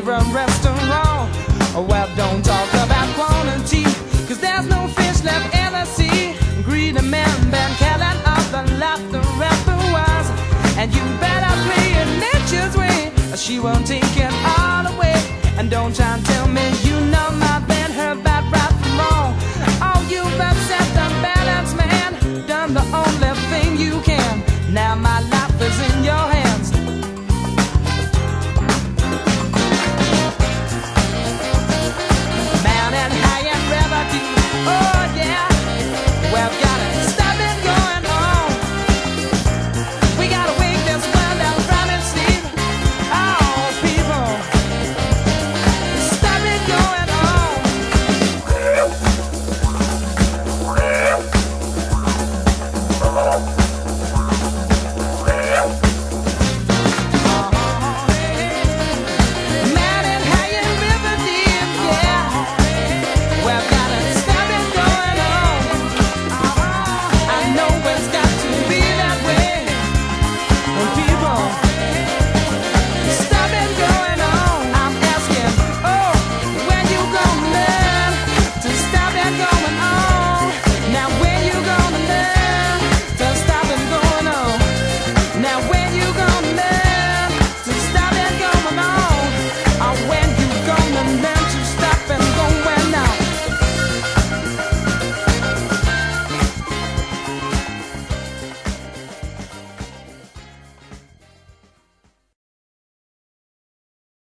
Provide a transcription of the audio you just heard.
favorite restaurant. Well, don't talk about quantity, cause there's no fish left in the sea. Greedy men been killing up the laughter afterwards. And you better play it nature's way, or she won't take it all away. And don't try and